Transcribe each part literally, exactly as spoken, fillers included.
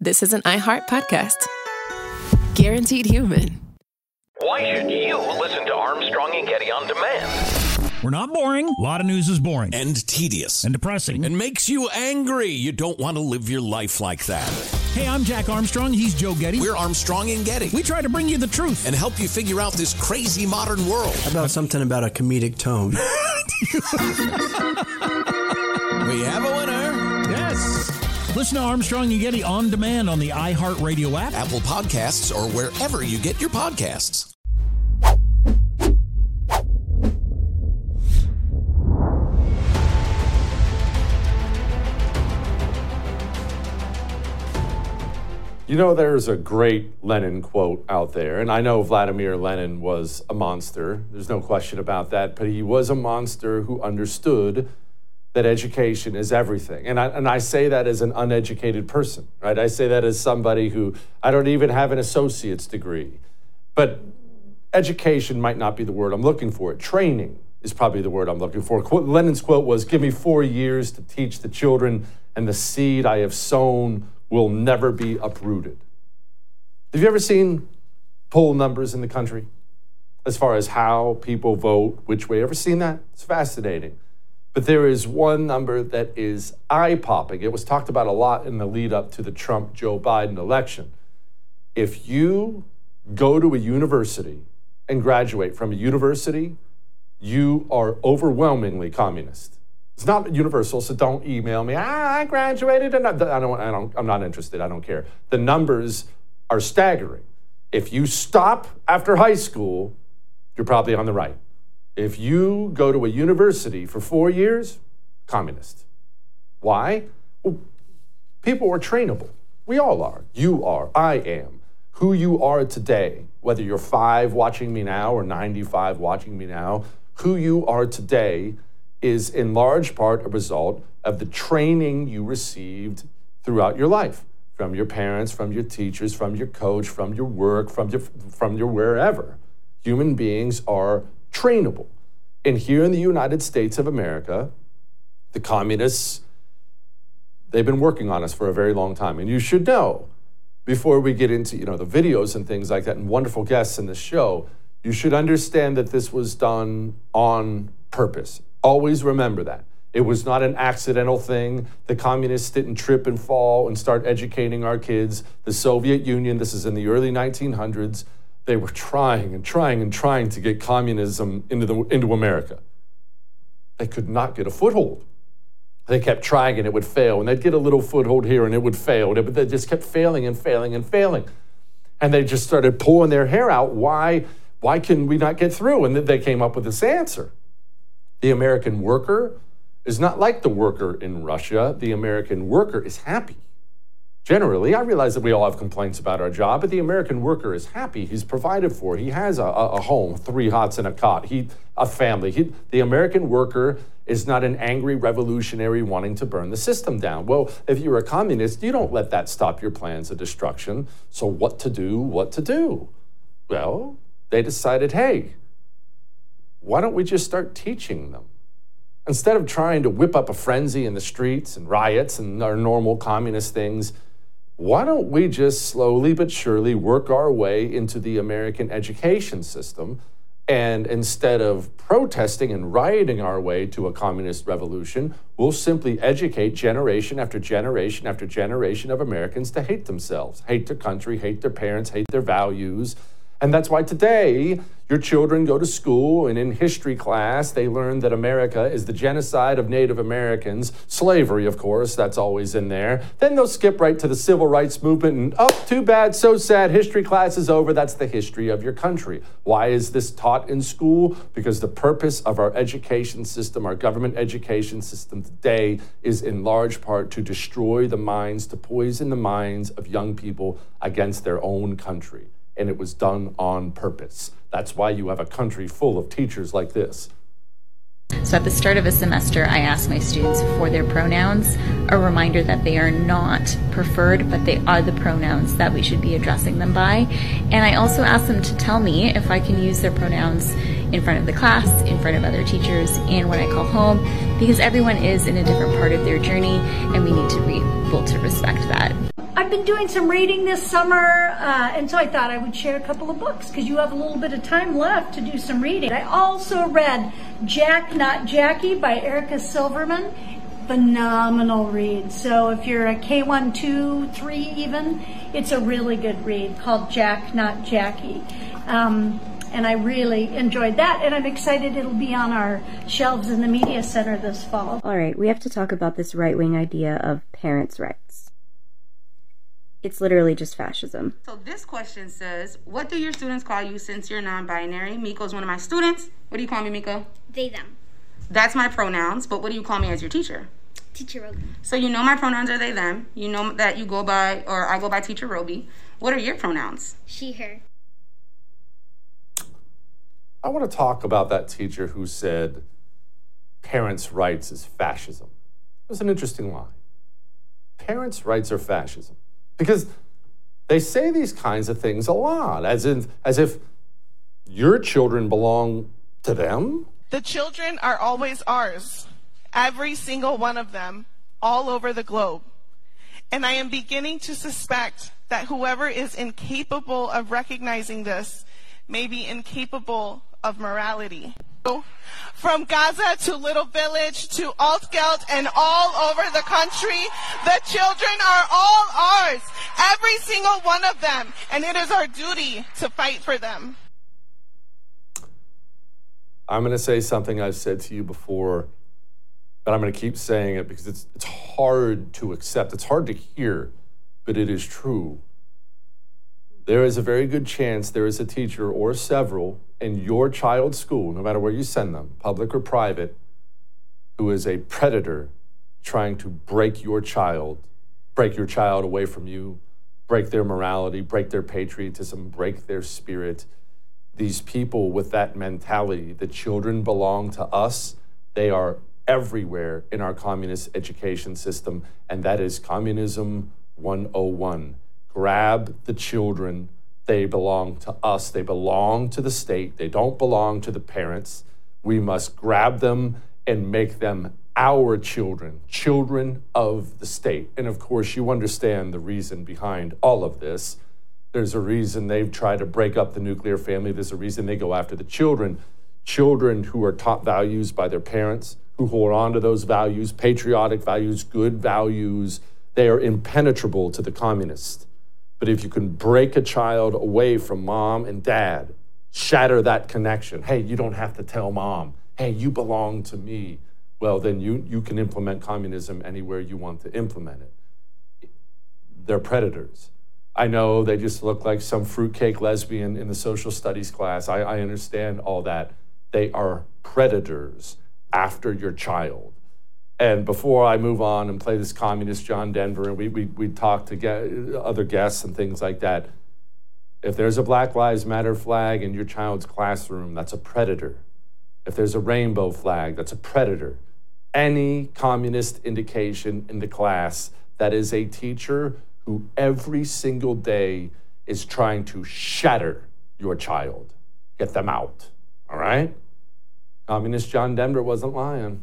this is an iHeart podcast. Guaranteed human. Why should you listen to Armstrong and Getty on demand? We're not boring. A lot of news is boring. And tedious. And depressing. And makes you angry. You don't want to live your life like that. Hey, I'm Jack Armstrong. He's Joe Getty. We're Armstrong and Getty. We try to bring you the truth. And help you figure out this crazy modern world. How about something about a comedic tone? We have a winner. Yes. Listen to Armstrong and Getty on demand on the iHeartRadio app, Apple Podcasts, or wherever you get your podcasts. You know, there's a great Lenin quote out there, and I know Vladimir Lenin was a monster. There's no question about that, but he was a monster who understood that education is everything. And I, and I say that as an uneducated person, right? I say that as somebody who, I don't even have an associate's degree. But education might not be the word I'm looking for. Training is probably the word I'm looking for. Lenin's quote was, "Give me four years to teach the children, and the seed I have sown will never be uprooted." Have you ever seen poll numbers in the country as far as how people vote, which way? Ever seen that? It's fascinating. But there is one number that is eye-popping. It was talked about a lot in the lead up to the Trump-Joe Biden election. If you go to a university and graduate from a university, you are overwhelmingly communist. It's not universal, so don't email me. Ah, I graduated, and I don't, I don't, I'm not interested. I don't care. The numbers are staggering. If you stop after high school, you're probably on the right. If you go to a university for four years, communist. Why? Well, people are trainable. We all are. You are. I am. Who you are today, whether you're five watching me now or ninety-five watching me now, who you are today is in large part a result of the training you received throughout your life, from your parents, from your teachers, from your coach, from your work, from your, from your wherever. Human beings are trainable. And here in the United States of America, the communists, they've been working on us for a very long time. And you should know, before we get into, you know, the videos and things like that and wonderful guests in the show, you should understand that this was done on purpose. Always remember that. It was not an accidental thing. The communists didn't trip and fall and start educating our kids. The Soviet Union, this is in the early nineteen hundreds, they were trying and trying and trying to get communism into, the, into America. They could not get a foothold. They kept trying and it would fail. And they'd get a little foothold here and it would fail. But they just kept failing and failing and failing. And they just started pulling their hair out. Why, why can we not get through? And then they came up with this answer. The American worker is not like the worker in Russia. The American worker is happy. Generally, I realize that we all have complaints about our job, but the American worker is happy. He's provided for. He has a, a home, three hots and a cot, he, a family. He, the American worker is not an angry revolutionary wanting to burn the system down. Well, if you're a communist, you don't let that stop your plans of destruction. So what to do, what to do? Well, they decided, hey, why don't we just start teaching them? Instead of trying to whip up a frenzy in the streets and riots and our normal communist things, why don't we just slowly but surely work our way into the American education system? And instead of protesting and rioting our way to a communist revolution, we'll simply educate generation after generation after generation of Americans to hate themselves, hate their country, hate their parents, hate their values. And that's why today your children go to school and in history class, they learn that America is the genocide of Native Americans, slavery, of course, that's always in there. Then they'll skip right to the civil rights movement and, oh, too bad, so sad, history class is over. That's the history of your country. Why is this taught in school? Because the purpose of our education system, our government education system today is in large part to destroy the minds, to poison the minds of young people against their own country. And it was done on purpose. That's why you have a country full of teachers like this. So at the start of a semester, I ask my students for their pronouns, a reminder that they are not preferred, but they are the pronouns that we should be addressing them by. And I also ask them to tell me if I can use their pronouns in front of the class, in front of other teachers, and when I call home, because everyone is in a different part of their journey, and we need to be able to respect that. I I've been doing some reading this summer, uh, and so I thought I would share a couple of books because you have a little bit of time left to do some reading. I also read Jack Not Jackie by Erica Silverman. Phenomenal read. So if you're a K one, two, three even, it's a really good read called Jack Not Jackie. Um, and I really enjoyed that, and I'm excited it'll be on our shelves in the Media Center this fall. All right, we have to talk about this right-wing idea of parents' rights. It's literally just fascism. So this question says, what do your students call you since you're non-binary? Miko's one of my students. What do you call me, Miko? They, them. That's my pronouns, but what do you call me as your teacher? Teacher Roby. So you know my pronouns are they, them. You know that you go by, or I go by Teacher Roby. What are your pronouns? She, her. I want to talk about that teacher who said parents' rights is fascism. It was an interesting line. Parents' rights are fascism. Because they say these kinds of things a lot, as if, as if your children belong to them. The children are always ours. Every single one of them, all over the globe. And I am beginning to suspect that whoever is incapable of recognizing this may be incapable of morality. From Gaza to Little Village to Altgeld and all over the country, the children are all ours, every single one of them, and it is our duty to fight for them. I'm going to say something I've said to you before, but I'm going to keep saying it because it's it's hard to accept. It's hard to hear, but it is true. There is a very good chance there is a teacher or several in your child's school, no matter where you send them, public or private, who is a predator trying to break your child, break your child away from you, break their morality, break their patriotism, break their spirit. These people with that mentality, the children belong to us, they are everywhere in our communist education system, and that is Communism one oh one. Grab the children. They belong to us. They belong to the state. They don't belong to the parents. We must grab them and make them our children, children of the state. And of course, you understand the reason behind all of this. There's a reason they've tried to break up the nuclear family. There's a reason they go after the children. Children who are taught values by their parents, who hold on to those values, patriotic values, good values, they are impenetrable to the communists. But if you can break a child away from mom and dad, shatter that connection. Hey, you don't have to tell mom. Hey, you belong to me. Well, then you, you can implement communism anywhere you want to implement it. They're predators. I know they just look like some fruitcake lesbian in the social studies class. I, I understand all that. They are predators after your child. And before I move on and play this communist John Denver, and we we we talk to get other guests and things like that, if there's a Black Lives Matter flag in your child's classroom, that's a predator. If there's a rainbow flag, that's a predator. Any communist indication in the class, that is a teacher who every single day is trying to shatter your child. Get them out, all right? Communist John Denver wasn't lying.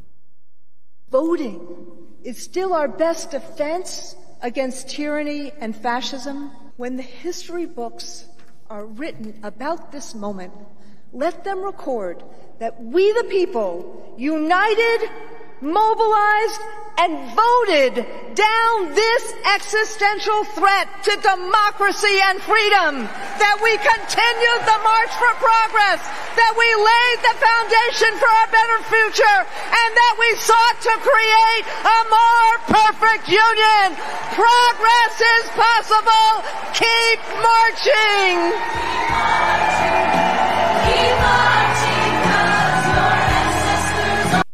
Voting is still our best defense against tyranny and fascism. When the history books are written about this moment, let them record that we the people, united, mobilized, and voted down this existential threat to democracy and freedom, that we continued the march for progress, that we laid the foundation for a better future, and that we sought to create a more perfect union. Progress is possible. Keep marching. Keep marching. Keep marching, 'cause your ancestors are...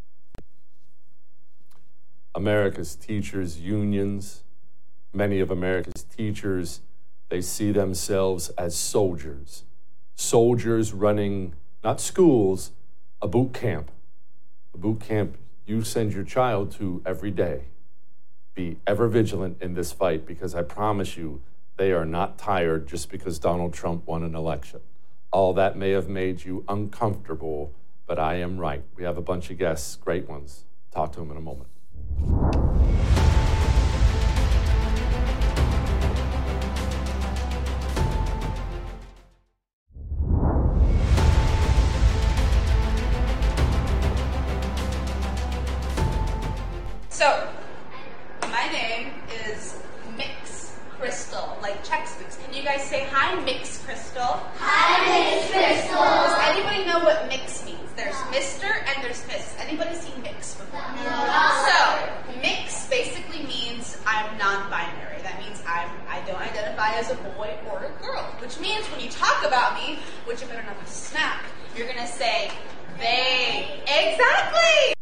America's teachers' unions, many of America's teachers, they see themselves as soldiers. Soldiers running, not schools, a boot camp. A boot camp you send your child to every day. Be ever vigilant in this fight, because I promise you, they are not tired just because Donald Trump won an election. All that may have made you uncomfortable, but I am right. We have a bunch of guests, great ones. Talk to them in a moment. Crystal, like Chex Mix. Can you guys say hi, Mix Crystal? Hi, Mix Crystal. Does anybody know what mix means? There's Mister and there's Miss. Anybody seen mix before? No. So, mix basically means I'm non-binary. That means I'm, I don't identify as a boy or a girl, which means when you talk about me, which you better not snap, you're going to say, they. Exactly!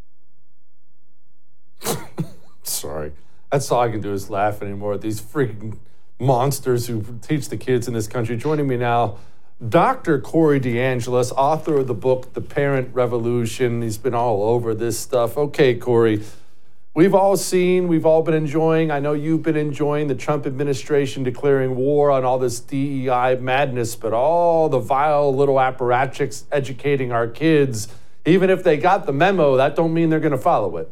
Sorry. That's all I can do is laugh anymore at these freaking monsters who teach the kids in this country. Joining me now, Doctor Corey DeAngelis, author of the book, The Parent Revolution. He's been all over this stuff. Okay, Corey, we've all seen, we've all been enjoying, I know you've been enjoying the Trump administration declaring war on all this D E I madness, but all the vile little apparatchiks educating our kids, even if they got the memo, that don't mean they're going to follow it.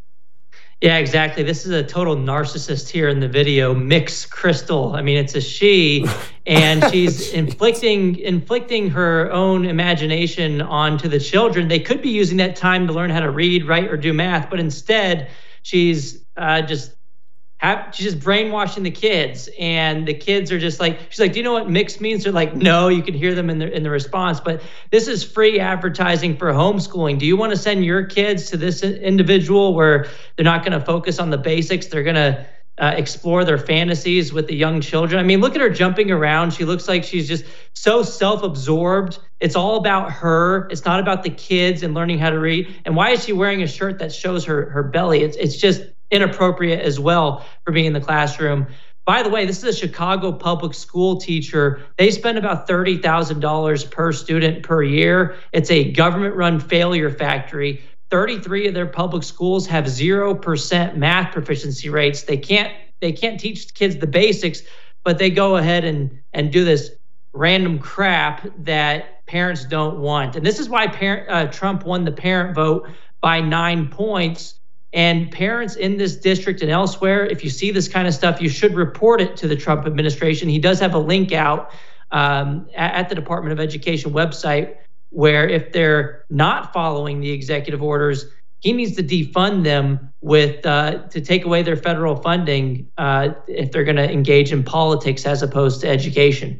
Yeah, exactly. This is a total narcissist here in the video, Mix Crystal. I mean, it's a she, and she's inflicting inflicting her own imagination onto the children. They could be using that time to learn how to read, write, or do math, but instead, she's uh, just have, she's just brainwashing the kids, and the kids are just like, she's like, do you know what mix means? They're like, no. You can hear them in the in the response. But this is free advertising for homeschooling. Do you want to send your kids to this individual where they're not going to focus on the basics? They're going to uh, explore their fantasies with the young children. I mean, look at her jumping around. She looks like she's just so self-absorbed. It's all about her. It's not about the kids and learning how to read. And why is she wearing a shirt that shows her her belly? It's it's just inappropriate as well for being in the classroom. By the way, this is a Chicago public school teacher. They spend about thirty thousand dollars per student per year. It's a government-run failure factory. thirty-three of their public schools have zero percent math proficiency rates. They can't they can't teach kids the basics, but they go ahead and, and do this random crap that parents don't want. And this is why parent, uh, Trump won the parent vote by nine points. And parents in this district and elsewhere, if you see this kind of stuff, you should report it to the Trump administration. He does have a link out um, at, at the Department of Education website where if they're not following the executive orders, he needs to defund them with uh, to take away their federal funding uh, if they're going to engage in politics as opposed to education.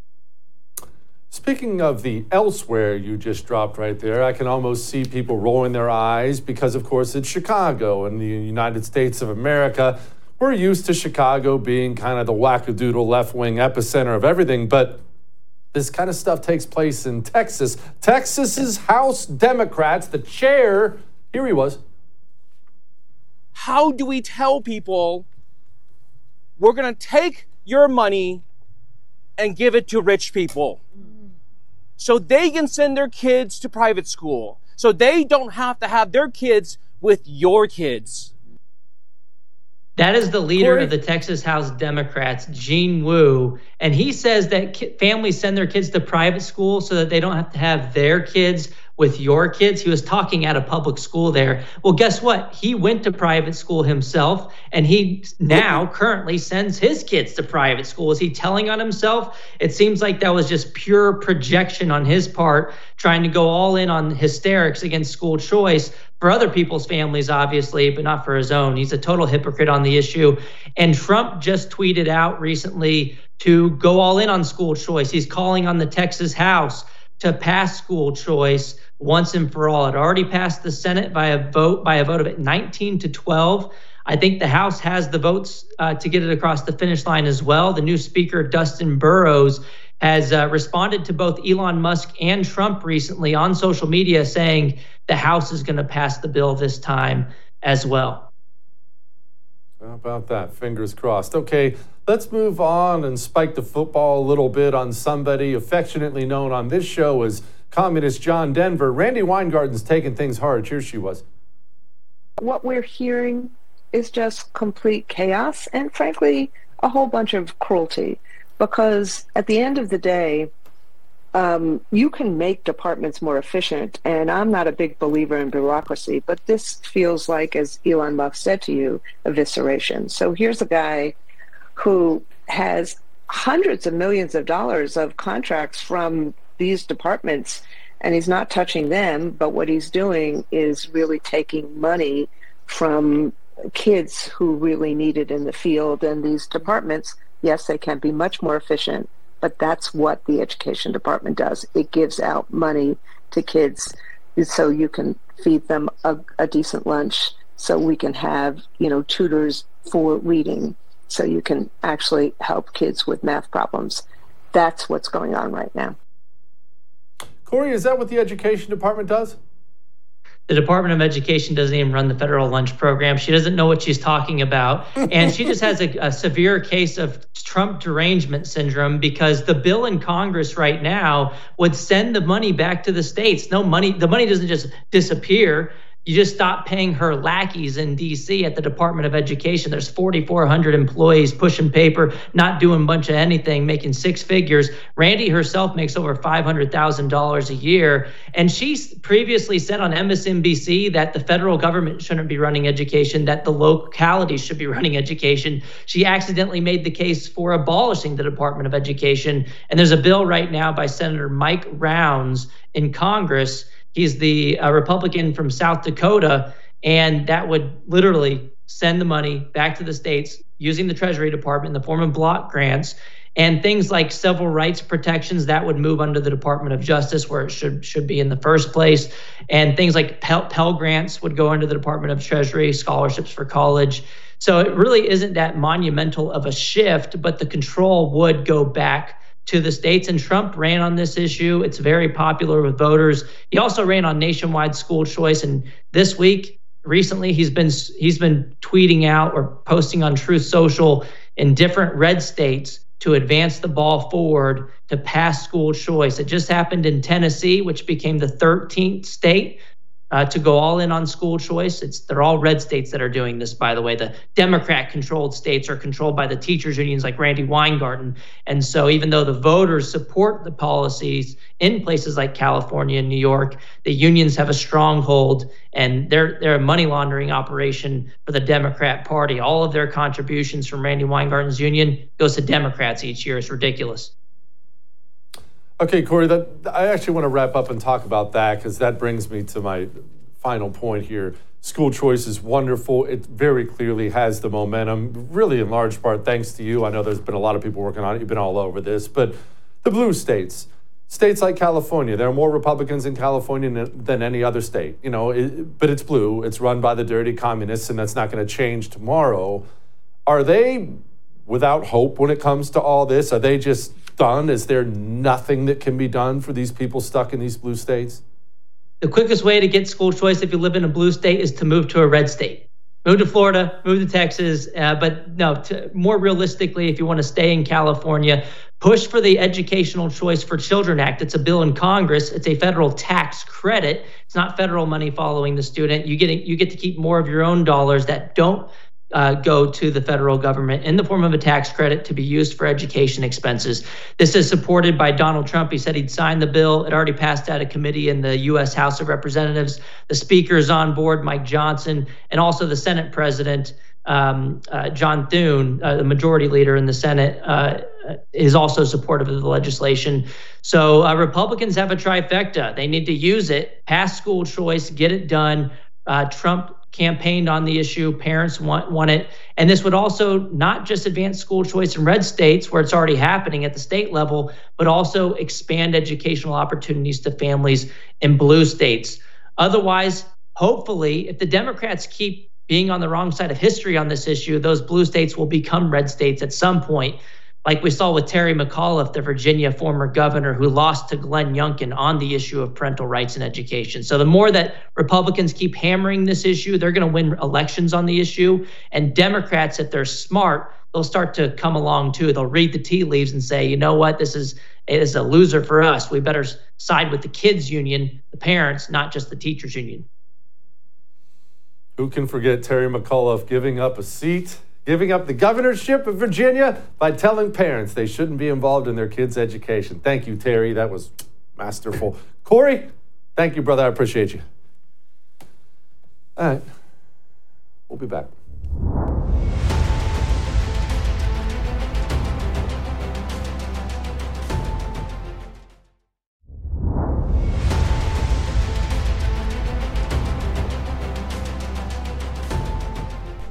Speaking of the elsewhere you just dropped right there, I can almost see people rolling their eyes because, of course, it's Chicago and the United States of America. We're used to Chicago being kind of the wackadoodle left-wing epicenter of everything, but this kind of stuff takes place in Texas. Texas's House Democrats, the chair, here he was. How do we tell people we're going to take your money and give it to rich people so they can send their kids to private school, so they don't have to have their kids with your kids? That is the leader Corey. of the Texas House Democrats, Gene Wu, and he says that ki- families send their kids to private school so that they don't have to have their kids with your kids. He was talking at a public school there. Well, guess what? He went to private school himself, and he now currently sends his kids to private school. Is he telling on himself? It seems like that was just pure projection on his part, trying to go all in on hysterics against school choice for other people's families, obviously, but not for his own. He's a total hypocrite on the issue. And Trump just tweeted out recently to go all in on school choice. He's calling on the Texas House to pass school choice once and for all. It already passed the Senate by a vote by a vote of nineteen to twelve. I think the House has the votes uh, to get it across the finish line as well. The new Speaker, Dustin Burrows, has uh, responded to both Elon Musk and Trump recently on social media saying the House is going to pass the bill this time as well. How about that? Fingers crossed. Okay, let's move on and spike the football a little bit on somebody affectionately known on this show as Communist John Denver. Randi Weingarten's taking things hard. Here she was. What we're hearing is just complete chaos and, frankly, a whole bunch of cruelty. Because at the end of the day, um, you can make departments more efficient, and I'm not a big believer in bureaucracy, but this feels like, as Elon Musk said to you, evisceration. So here's a guy who has hundreds of millions of dollars of contracts from these departments, and he's not touching them, but what he's doing is really taking money from kids who really need it in the field, and these departments Yes, they can be much more efficient, but that's what the education department does. It gives out money to kids so you can feed them a, a decent lunch, so we can have, you know, tutors for reading, so you can actually help kids with math problems. That's what's going on right now. Corey, is that what the education department does? The Department of Education doesn't even run the federal lunch program. She doesn't know what she's talking about. And she just has a, a severe case of Trump derangement syndrome, because the bill in Congress right now would send the money back to the states. No money, the money doesn't just disappear. You just stop paying her lackeys in D C at the Department of Education. There's forty-four hundred employees pushing paper, not doing a bunch of anything, making six figures. Randy herself makes over five hundred thousand dollars a year. And she's previously said on M S N B C that the federal government shouldn't be running education, that the localities should be running education. She accidentally made the case for abolishing the Department of Education. And there's a bill right now by Senator Mike Rounds in Congress. He's the uh, Republican from South Dakota, and that would literally send the money back to the states using the Treasury Department in the form of block grants, and things like civil rights protections that would move under the Department of Justice, where it should should be in the first place, and things like Pell, Pell Grants would go under the Department of Treasury, scholarships for college. So it really isn't that monumental of a shift, but the control would go back to the states. And Trump ran on this issue. It's very popular with voters. He also ran on nationwide school choice. And this week, recently, he's been he's been tweeting out or posting on Truth Social in different red states to advance the ball forward to pass school choice. It just happened in Tennessee, which became the thirteenth state Uh, to go all in on school choice. It's they're all red states that are doing this, by the way. The Democrat-controlled states are controlled by the teachers unions like Randy Weingarten. And so even though the voters support the policies in places like California and New York, the unions have a stronghold, and they're, they're a money laundering operation for the Democrat Party. All of their contributions from Randy Weingarten's union goes to Democrats each year. It's ridiculous. Okay, Corey, that, I actually want to wrap up and talk about that, because that brings me to my final point here. School choice is wonderful. It very clearly has the momentum, really in large part thanks to you. I know there's been a lot of people working on it. You've been all over this. But the blue states, states like California, there are more Republicans in California than any other state. You know, it, but it's blue. It's run by the dirty communists, and that's not going to change tomorrow. Are they without hope when it comes to all this? Are they just done? Is there nothing that can be done for these people stuck in these blue states? The quickest way to get school choice if you live in a blue state is to move to a red state. Move to Florida, move to Texas, uh, but no, to, more realistically, if you want to stay in California, push for the Educational Choice for Children Act. It's a bill in Congress. It's a federal tax credit. It's not federal money following the student. You get you get to keep more of your own dollars that don't Uh, go to the federal government in the form of a tax credit to be used for education expenses. This is supported by Donald Trump. He said he'd sign the bill. It already passed out of committee in the U S House of Representatives. The speaker's on board, Mike Johnson, and also the Senate President, um, uh, John Thune, uh, the majority leader in the Senate, uh, is also supportive of the legislation. So uh, Republicans have a trifecta. They need to use it, pass school choice, get it done. Uh, Trump campaigned on the issue. Parents want, want it. And this would also not just advance school choice in red states where it's already happening at the state level, but also expand educational opportunities to families in blue states. Otherwise, hopefully, if the Democrats keep being on the wrong side of history on this issue, those blue states will become red states at some point, like we saw with Terry McAuliffe, the Virginia former governor who lost to Glenn Youngkin on the issue of parental rights in education. So the more that Republicans keep hammering this issue, they're going to win elections on the issue. And Democrats, if they're smart, they'll start to come along too. They'll read the tea leaves and say, you know what, this is, it is a loser for us. We better side with the kids union, the parents, not just the teachers union. Who can forget Terry McAuliffe giving up a seat, giving up the governorship of Virginia by telling parents they shouldn't be involved in their kids' education. Thank you, Terry. That was masterful. Corey, thank you, brother. I appreciate you. All right. We'll be back.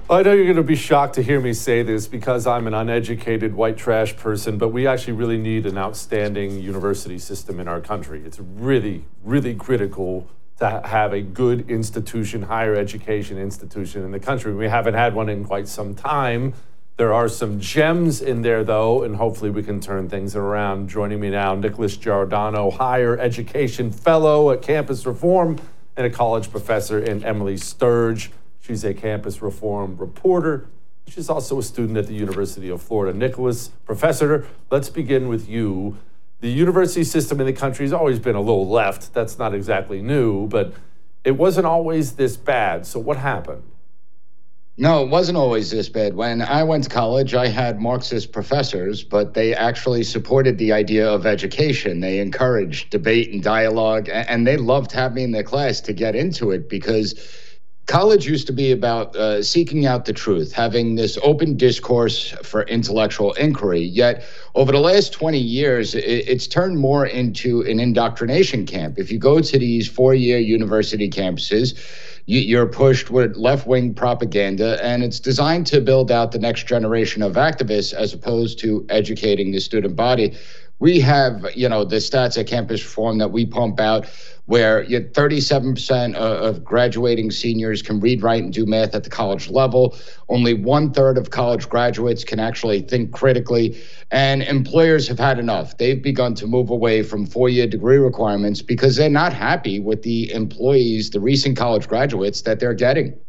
I know you're going to be shocked to hear me say this because I'm an uneducated white trash person, but we actually really need an outstanding university system in our country. It's really, really critical to have a good institution, higher education institution in the country. We haven't had one in quite some time. There are some gems in there, though, and hopefully we can turn things around. Joining me now, Nicholas Giordano, Higher Education Fellow at Campus Reform and a college professor, and Emily Sturge. She's a Campus Reform reporter. She's also a student at the University of Florida. Nicholas, Professor, let's begin with you. The university system in the country has always been a little left. That's not exactly new, but it wasn't always this bad. So what happened? No, it wasn't always this bad. When I went to college, I had Marxist professors, but they actually supported the idea of education. They encouraged debate and dialogue, and they loved having me in their class to get into it because college used to be about uh, seeking out the truth, having this open discourse for intellectual inquiry. Yet over the last twenty years, it, it's turned more into an indoctrination camp. If you go to these four-year university campuses, you, you're pushed with left-wing propaganda, and it's designed to build out the next generation of activists as opposed to educating the student body. We have, you know, the stats at Campus Reform that we pump out where thirty-seven percent of graduating seniors can read, write, and do math at the college level. Only one third of college graduates can actually think critically. And employers have had enough. They've begun to move away from four-year degree requirements because they're not happy with the employees, the recent college graduates that they're getting.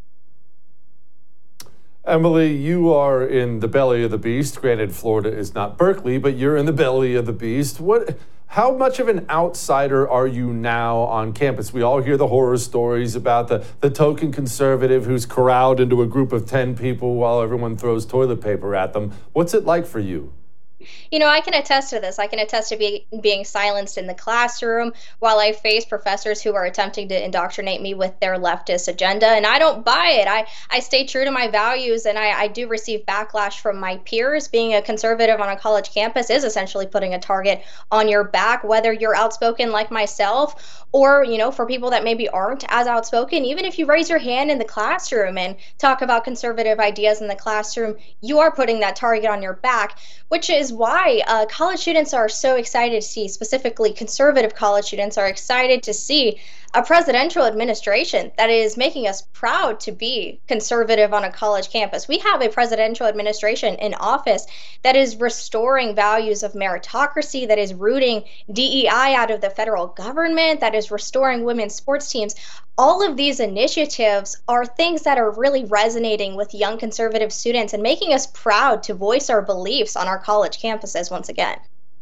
Emily, you are in the belly of the beast. Granted, Florida is not Berkeley, but you're in the belly of the beast. What? How much of an outsider are you now on campus? We all hear the horror stories about the, the token conservative who's corralled into a group of ten people while everyone throws toilet paper at them. What's it like for you? You know, I can attest to this. I can attest to be, being silenced in the classroom while I face professors who are attempting to indoctrinate me with their leftist agenda, and I don't buy it. I, I stay true to my values, and I, I do receive backlash from my peers. Being a conservative on a college campus is essentially putting a target on your back, whether you're outspoken like myself or, you know, for people that maybe aren't as outspoken. Even if you raise your hand in the classroom and talk about conservative ideas in the classroom, you are putting that target on your back, which is why uh, college students are so excited to see, specifically conservative college students are excited to see a presidential administration that is making us proud to be conservative on a college campus. We have a presidential administration in office that is restoring values of meritocracy, that is rooting D E I out of the federal government, that is restoring women's sports teams. All of these initiatives are things that are really resonating with young conservative students and making us proud to voice our beliefs on our college campuses once again.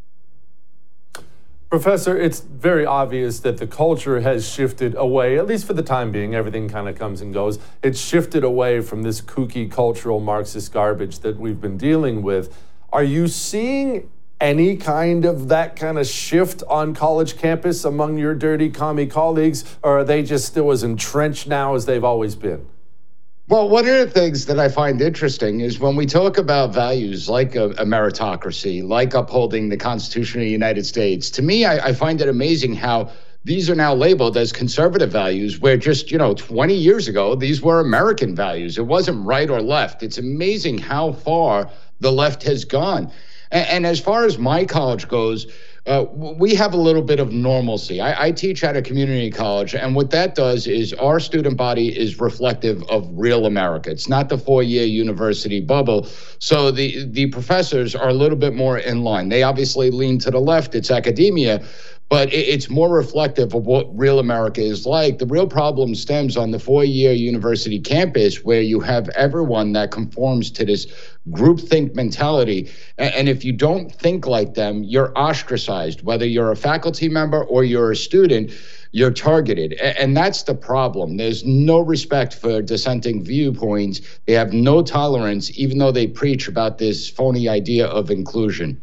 Professor, it's very obvious that the culture has shifted away, at least for the time being. Everything kind of comes and goes. It's shifted away from this kooky cultural Marxist garbage that we've been dealing with. Are you seeing any kind of that kind of shift on college campus among your dirty commie colleagues, or are they just still as entrenched now as they've always been? Well, one of the things that I find interesting is when we talk about values like a, a meritocracy, like upholding the Constitution of the United States, to me, I, I find it amazing how these are now labeled as conservative values, where just, you know, twenty years ago, these were American values. It wasn't right or left. It's amazing how far the left has gone. And, and as far as my college goes, Uh, we have a little bit of normalcy. I, I teach at a community college, and what that does is our student body is reflective of real America. It's not the four-year university bubble. So the, the professors are a little bit more in line. They obviously lean to the left. It's academia, but it, it's more reflective of what real America is like. The real problem stems on the four-year university campus, where you have everyone that conforms to this groupthink mentality. And, and if you don't think like them, you're ostracized. Whether you're a faculty member or you're a student, you're targeted. And, and that's the problem. There's no respect for dissenting viewpoints. They have no tolerance, even though they preach about this phony idea of inclusion.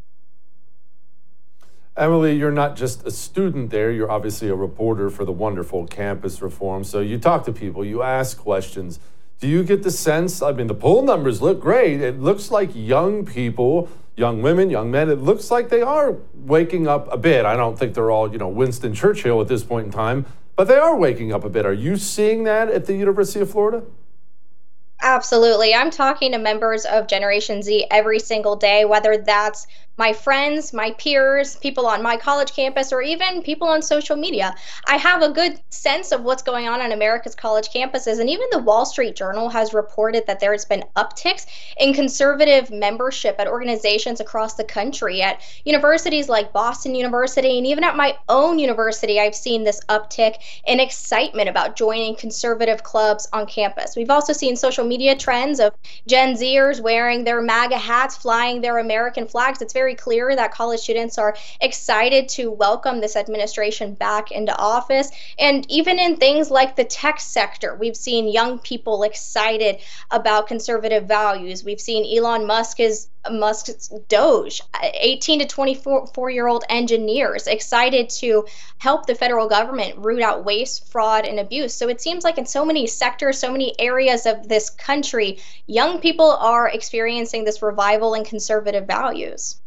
Emily, you're not just a student there. You're obviously a reporter for the wonderful Campus Reform. So you talk to people, you ask questions. Do you get the sense, I mean, the poll numbers look great. It looks like young people, young women, young men, it looks like they are waking up a bit. I don't think they're all, you know, Winston Churchill at this point in time, but they are waking up a bit. Are you seeing that at the University of Florida? Absolutely. I'm talking to members of Generation Z every single day, whether that's my friends, my peers, people on my college campus, or even people on social media. I have a good sense of what's going on on America's college campuses, and even the Wall Street Journal has reported that there has been upticks in conservative membership at organizations across the country. At universities like Boston University, and even at my own university, I've seen this uptick in excitement about joining conservative clubs on campus. We've also seen social media trends of Gen Zers wearing their MAGA hats, flying their American flags. It's very clear that college students are excited to welcome this administration back into office. And even in things like the tech sector, we've seen young people excited about conservative values. We've seen Elon Musk's Musk's Doge, eighteen to twenty-four year old engineers excited to help the federal government root out waste, fraud, and abuse. So it seems like in so many sectors, so many areas of this country, young people are experiencing this revival in conservative values.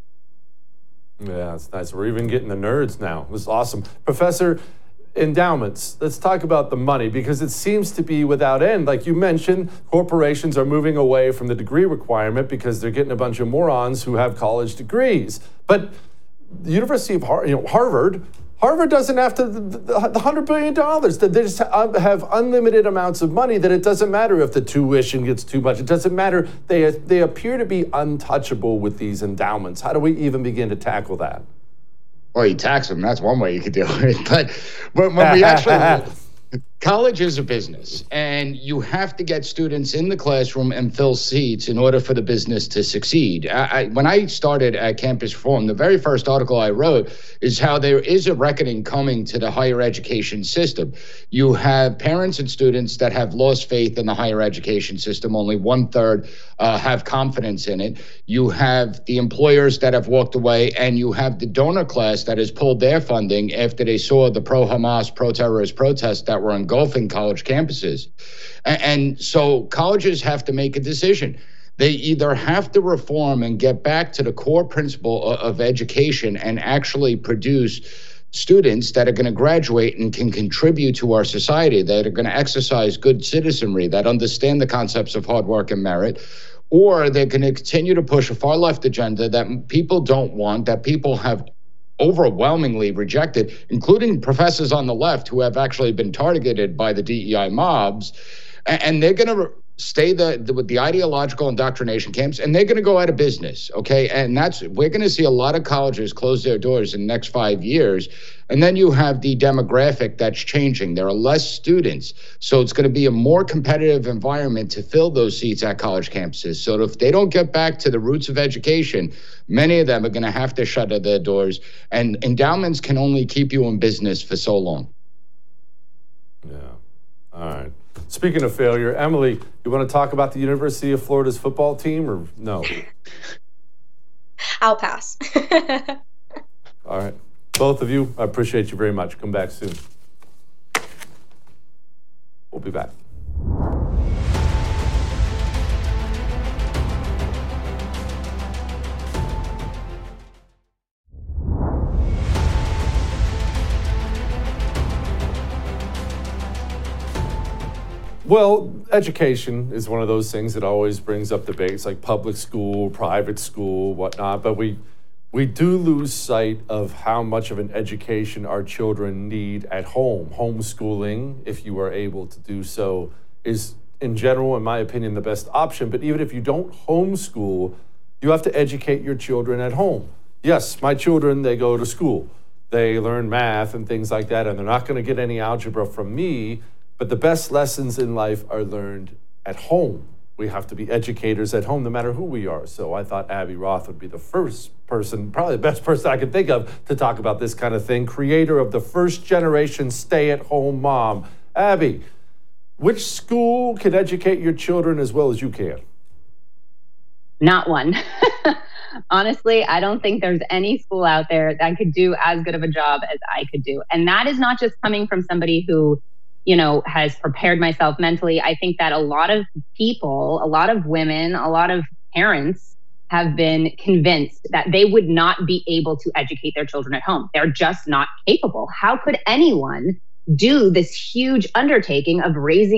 Yeah, it's nice. We're even getting the nerds now. This is awesome. Professor, endowments. Let's talk about the money, because it seems to be without end. Like you mentioned, corporations are moving away from the degree requirement because they're getting a bunch of morons who have college degrees. But the University of Har- you know, Harvard, Harvard doesn't have to, the, the one hundred billion dollars. They just have unlimited amounts of money that it doesn't matter if the tuition gets too much. It doesn't matter. They, they appear to be untouchable with these endowments. How do we even begin to tackle that? Well, you tax them. That's one way you could do it. But when, when we actually, college is a business, and you have to get students in the classroom and fill seats in order for the business to succeed. I, I, when I started at Campus Reform, the very first article I wrote is how there is a reckoning coming to the higher education system. You have parents and students that have lost faith in the higher education system. Only one third uh, have confidence in it. You have the employers that have walked away, and you have the donor class that has pulled their funding after they saw the pro-Hamas, pro-terrorist protests that were engulfing college campuses. And, and so colleges have to make a decision. They either have to reform and get back to the core principle of, of education and actually produce students that are going to graduate and can contribute to our society, that are going to exercise good citizenry, that understand the concepts of hard work and merit, or they're going to continue to push a far left agenda that people don't want, that people have overwhelmingly rejected, including professors on the left who have actually been targeted by the D E I mobs. And they're going to stay the, the with the ideological indoctrination camps, and they're going to go out of business. Okay. And that's, we're going to see a lot of colleges close their doors in the next five years. And then you have the demographic that's changing. There are less students. So it's going to be a more competitive environment to fill those seats at college campuses. So if they don't get back to the roots of education, many of them are going to have to shut their doors. And endowments can only keep you in business for so long. Yeah. All right. Speaking of failure, Emily, you want to talk about the University of Florida's football team, or no? I'll pass. All right. Both of you, I appreciate you very much. Come back soon. We'll be back. Well, education is one of those things that always brings up debates, like public school, private school, whatnot. But we we do lose sight of how much of an education our children need at home. Homeschooling, if you are able to do so, is in general, in my opinion, the best option. But even if you don't homeschool, you have to educate your children at home. Yes, my children, they go to school. They learn math and things like that, and they're not going to get any algebra from me. But the best lessons in life are learned at home. We have to be educators at home, no matter who we are. So I thought Abby Roth would be the first person, probably the best person I could think of to talk about this kind of thing. Creator of the first generation stay-at-home mom. Abby, which school can educate your children as well as you can? Not one. Honestly, I don't think there's any school out there that could do as good of a job as I could do. And that is not just coming from somebody who, you know, has prepared myself mentally. I think that a lot of people, a lot of women, a lot of parents have been convinced that they would not be able to educate their children at home. They're just not capable. How could anyone do this huge undertaking of raising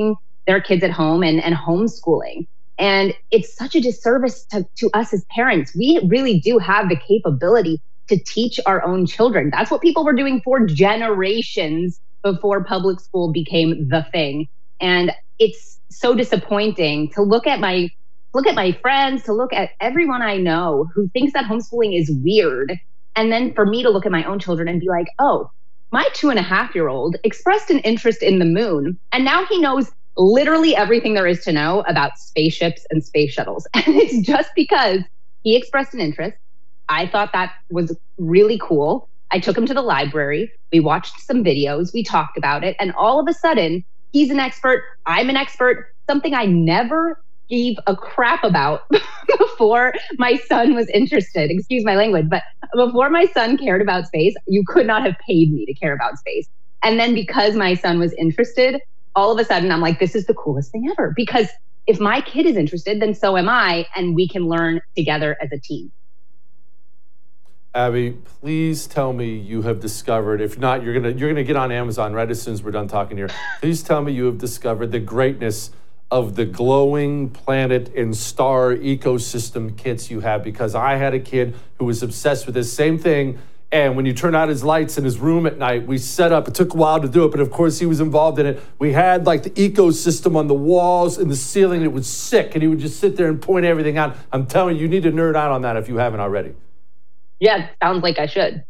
their kids at home and, and homeschooling. And it's such a disservice to, to us as parents. We really do have the capability to teach our own children. That's what people were doing for generations before public school became the thing. And it's so disappointing to look at my look at my friends, to look at everyone I know who thinks that homeschooling is weird. And then for me to look at my own children and be like, oh, my two and a half year old expressed an interest in the moon. And now he knows literally everything there is to know about spaceships and space shuttles. And it's just because he expressed an interest. I thought that was really cool. I took him to the library. We watched some videos. We talked about it. And all of a sudden, he's an expert. I'm an expert. Something I never gave a crap about before my son was interested. Excuse my language. But before my son cared about space, you could not have paid me to care about space. And then because my son was interested, all of a sudden I'm like, this is the coolest thing ever. Because if my kid is interested, then so am I. And we can learn together as a team. Abby, please tell me you have discovered, if not, you're gonna you're gonna get on Amazon right as soon as we're done talking here. Please tell me you have discovered the greatness of the glowing planet and star ecosystem kits you have, because I had a kid who was obsessed with this same thing. And when you turn out his lights in his room at night, we set up, it took a while to do it, but of course he was involved in it. We had like the ecosystem on the walls and the ceiling. It was sick. And he would just sit there and point everything out. I'm telling you, you need to nerd out on that if you haven't already. Yeah, sounds like I should.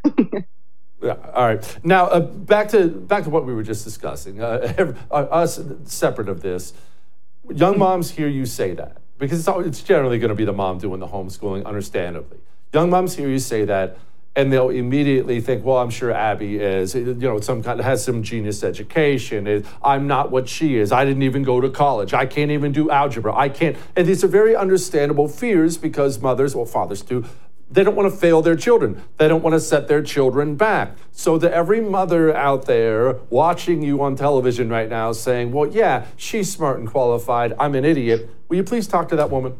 Yeah, all right. Now, uh, back to back to what we were just discussing. Uh, every, uh, us separate of this, young moms hear you say that, because it's, always, it's generally going to be the mom doing the homeschooling, understandably. Young moms hear you say that, and they'll immediately think, well, I'm sure Abby is, you know, some kind of has some genius education. I'm not what she is. I didn't even go to college. I can't even do algebra. I can't. And these are very understandable fears, because mothers, or fathers too, they don't want to fail their children. They don't want to set their children back. So to every mother out there watching you on television right now saying, well, yeah, she's smart and qualified, I'm an idiot, will you please talk to that woman?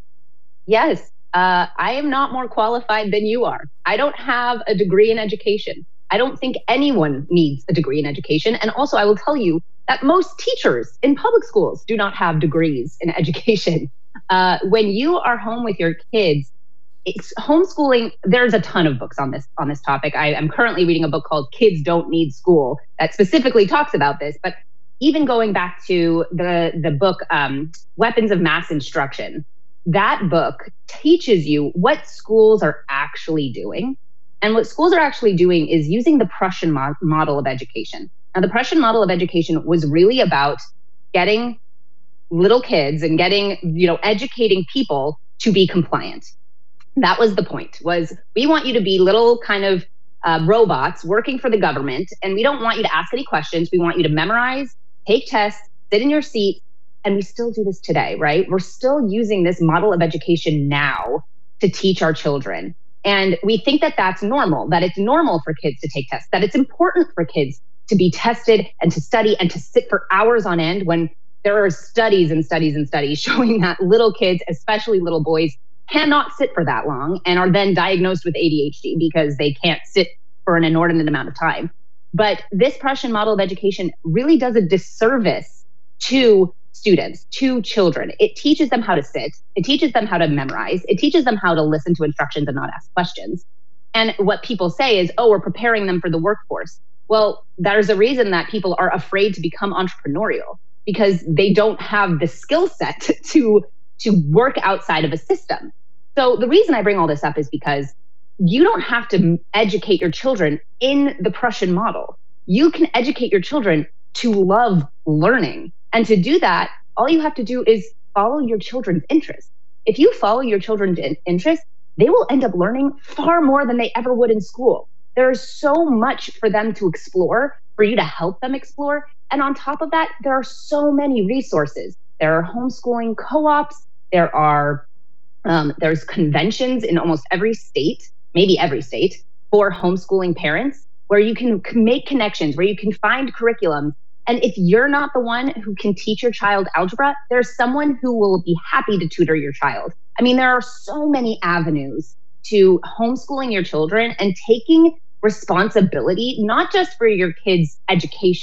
Yes. Uh, I am not more qualified than you are. I don't have a degree in education. I don't think anyone needs a degree in education. And also, I will tell you that most teachers in public schools do not have degrees in education. Uh, when you are home with your kids, it's homeschooling. There's a ton of books on this on this topic. I am currently reading a book called Kids Don't Need School that specifically talks about this. But even going back to the, the book, um, Weapons of Mass Instruction, that book teaches you what schools are actually doing. And what schools are actually doing is using the Prussian mo- model of education. Now, the Prussian model of education was really about getting little kids and getting, you know, educating people to be compliant. That was the point, was we want you to be little kind of uh, robots working for the government. And we don't want you to ask any questions. We want you to memorize, take tests, sit in your seat. And we still do this today, right? We're still using this model of education now to teach our children. And we think that that's normal, that it's normal for kids to take tests, that it's important for kids to be tested and to study and to sit for hours on end, when there are studies and studies and studies showing that little kids, especially little boys, cannot sit for that long and are then diagnosed with A D H D because they can't sit for an inordinate amount of time. But this Prussian model of education really does a disservice to students, to children. It teaches them how to sit. It teaches them how to memorize. It teaches them how to listen to instructions and not ask questions. And what people say is, oh, we're preparing them for the workforce. Well, there's a reason that people are afraid to become entrepreneurial, because they don't have the skill set to, to work outside of a system. So the reason I bring all this up is because you don't have to educate your children in the Prussian model. You can educate your children to love learning. And to do that, all you have to do is follow your children's interests. If you follow your children's interests, they will end up learning far more than they ever would in school. There is so much for them to explore, for you to help them explore. And on top of that, there are so many resources. There are homeschooling co-ops. There are um, there's conventions in almost every state, maybe every state, for homeschooling parents, where you can make connections, where you can find curriculum. And if you're not the one who can teach your child algebra, there's someone who will be happy to tutor your child. I mean, there are so many avenues to homeschooling your children and taking responsibility, not just for your kids' education,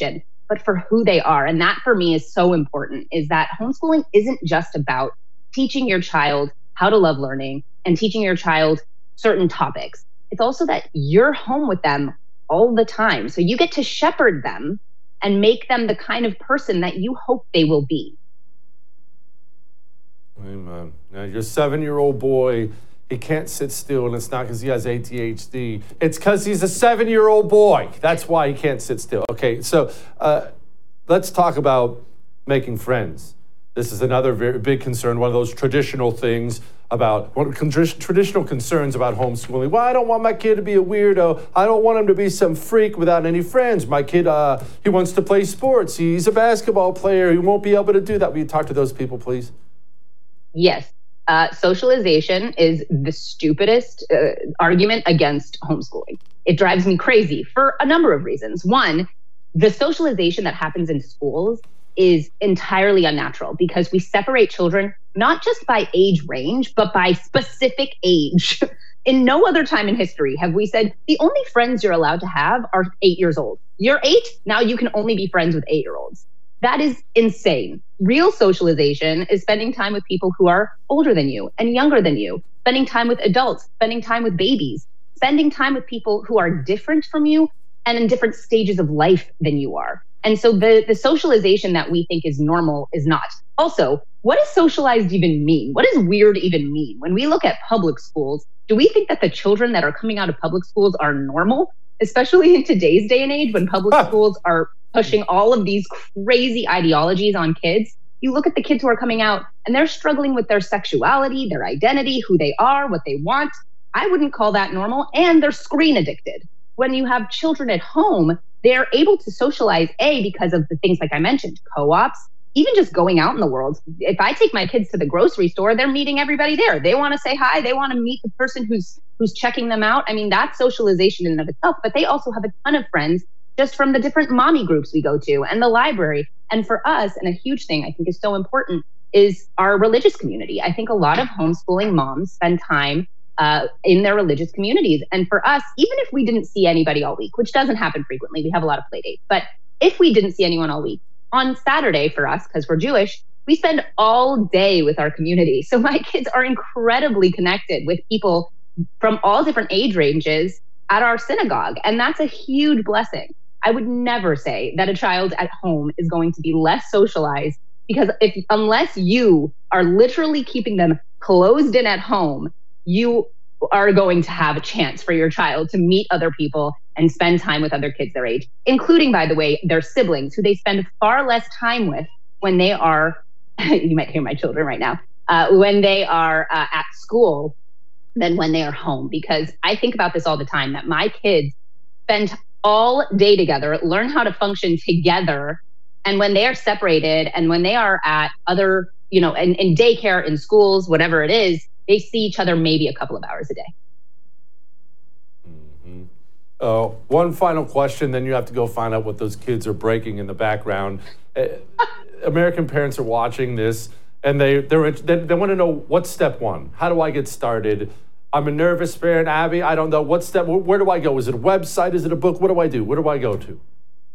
but for who they are. And that for me is so important, is that homeschooling isn't just about teaching your child how to love learning and teaching your child certain topics. It's also that you're home with them all the time. So you get to shepherd them and make them the kind of person that you hope they will be. Amen. Now, your seven-year-old boy, he can't sit still, and it's not because he has A D H D. It's because he's a seven-year-old boy. That's why he can't sit still. Okay, so uh, let's talk about making friends. This is another very big concern, one of those traditional things about, one of the traditional concerns about homeschooling. Well, I don't want my kid to be a weirdo. I don't want him to be some freak without any friends. My kid, uh, he wants to play sports. He's a basketball player. He won't be able to do that. Will you talk to those people, please? Yes. Uh, socialization is the stupidest uh, argument against homeschooling. It drives me crazy for a number of reasons. One, the socialization that happens in schools is entirely unnatural because we separate children not just by age range, but by specific age. In no other time in history have we said the only friends you're allowed to have are eight years old. You're eight, now you can only be friends with eight-year-olds. That is insane. Real socialization is spending time with people who are older than you and younger than you, spending time with adults, spending time with babies, spending time with people who are different from you and in different stages of life than you are. And so the, the socialization that we think is normal is not. Also, what does socialized even mean? What does weird even mean? When we look at public schools, do we think that the children that are coming out of public schools are normal? Especially in today's day and age when public schools are pushing all of these crazy ideologies on kids. You look at the kids who are coming out and they're struggling with their sexuality, their identity, who they are, what they want. I wouldn't call that normal. And they're screen addicted. When you have children at home, they're able to socialize, A, because of the things like I mentioned, co-ops, even just going out in the world. If I take my kids to the grocery store, they're meeting everybody there. They want to say hi. They want to meet the person who's who's checking them out. I mean, that's socialization in and of itself, but they also have a ton of friends just from the different mommy groups we go to and the library. And for us, and a huge thing I think is so important, is our religious community. I think a lot of homeschooling moms spend time uh, in their religious communities. And for us, even if we didn't see anybody all week, which doesn't happen frequently, we have a lot of play dates, but if we didn't see anyone all week, on Saturday for us, because we're Jewish, we spend all day with our community. So my kids are incredibly connected with people from all different age ranges at our synagogue. And that's a huge blessing. I would never say that a child at home is going to be less socialized because if unless you are literally keeping them closed in at home, you are going to have a chance for your child to meet other people and spend time with other kids their age, including, by the way, their siblings, who they spend far less time with when they are, you might hear my children right now, uh, when they are uh, at school than when they are home. Because I think about this all the time, that my kids spend all day together, learn how to function together. And when they are separated and when they are at other, you know, in, in daycare, in schools, whatever it is, they see each other maybe a couple of hours a day. Mm-hmm. Uh, one final question, then you have to go find out what those kids are breaking in the background. Uh, American parents are watching this, and they they're, they they want to know, what's step one? How do I get started? I'm a nervous parent, Abby. I don't know. What step? Where do I go? Is it a website? Is it a book? What do I do? Where do I go to?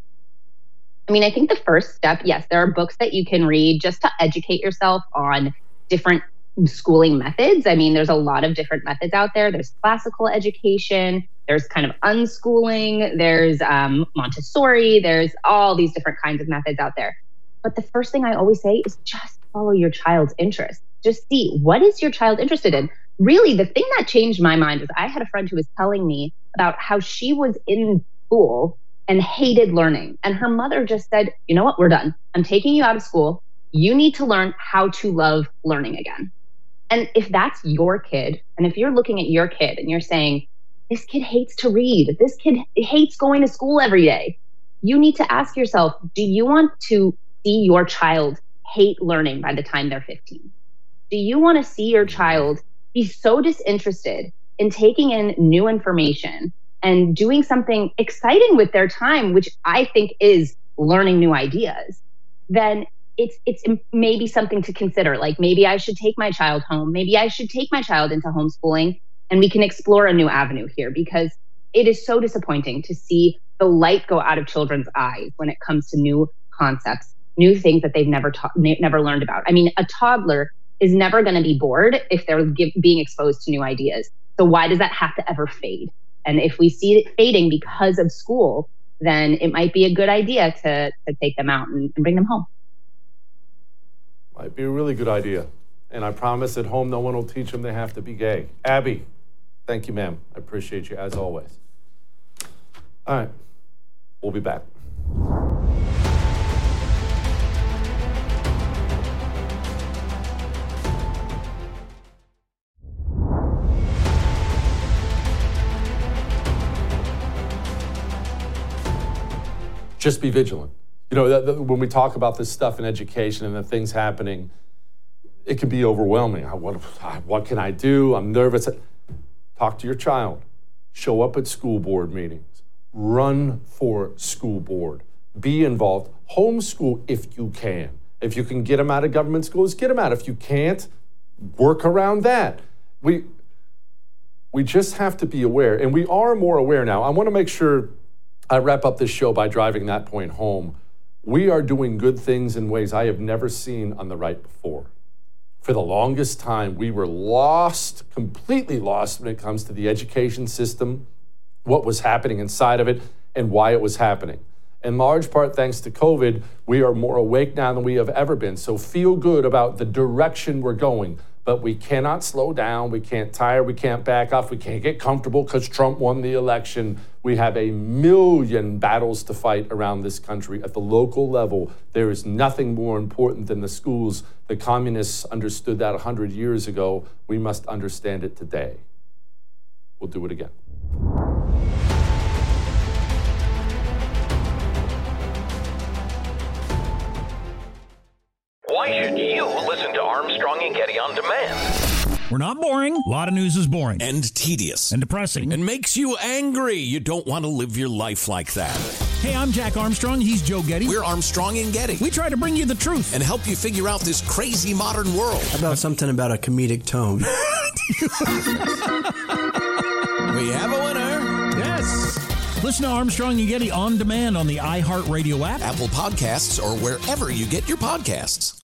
I mean, I think the first step, yes, there are books that you can read just to educate yourself on different schooling methods. I mean, there's a lot of different methods out there. There's classical education, there's kind of unschooling, there's um, Montessori, there's all these different kinds of methods out there. But the first thing I always say is just follow your child's interest. Just see, what is your child interested in? Really, the thing that changed my mind was I had a friend who was telling me about how she was in school and hated learning. And her mother just said, you know what, we're done. I'm taking you out of school. You need to learn how to love learning again. And if that's your kid, and if you're looking at your kid and you're saying, this kid hates to read, this kid hates going to school every day, you need to ask yourself, do you want to see your child hate learning by the time they're fifteen? Do you want to see your child be so disinterested in taking in new information and doing something exciting with their time, which I think is learning new ideas? Then it's it's maybe something to consider. Like, maybe I should take my child home. Maybe I should take my child into homeschooling, and we can explore a new avenue here, because it is so disappointing to see the light go out of children's eyes when it comes to new concepts, new things that they've never taught, never learned about. I mean, a toddler is never going to be bored if they're give, being exposed to new ideas. So why does that have to ever fade? And if we see it fading because of school, then it might be a good idea to, to take them out and, and bring them home. Might be a really good idea. And I promise at home, no one will teach them they have to be gay. Abby, thank you, ma'am. I appreciate you as always. All right, we'll be back. Just be vigilant. You know, that, that, when we talk about this stuff in education and the things happening, it can be overwhelming. I, what, what can I do? I'm nervous. Talk to your child. Show up at school board meetings. Run for school board. Be involved. Homeschool if you can. If you can get them out of government schools, get them out. If you can't, work around that. We, we just have to be aware, and we are more aware now. I want to make sure I wrap up this show by driving that point home. We are doing good things in ways I have never seen on the right before. For the longest time, we were lost, completely lost when it comes to the education system, what was happening inside of it, and why it was happening. In large part, thanks to COVID, we are more awake now than we have ever been. So feel good about the direction we're going. But we cannot slow down, we can't tire, we can't back off, we can't get comfortable because Trump won the election. We have a million battles to fight around this country. At the local level, there is nothing more important than the schools. The communists understood that one hundred years ago. We must understand it today. We'll do it again. Why should you listen to Armstrong and Getty on demand? We're not boring. A lot of news is boring. And tedious. And depressing. And makes you angry. You don't want to live your life like that. Hey, I'm Jack Armstrong. He's Joe Getty. We're Armstrong and Getty. We try to bring you the truth. And help you figure out this crazy modern world. How about something about a comedic tone? We have a winner. Yes. Listen to Armstrong and Getty on demand on the iHeartRadio app, Apple Podcasts, or wherever you get your podcasts.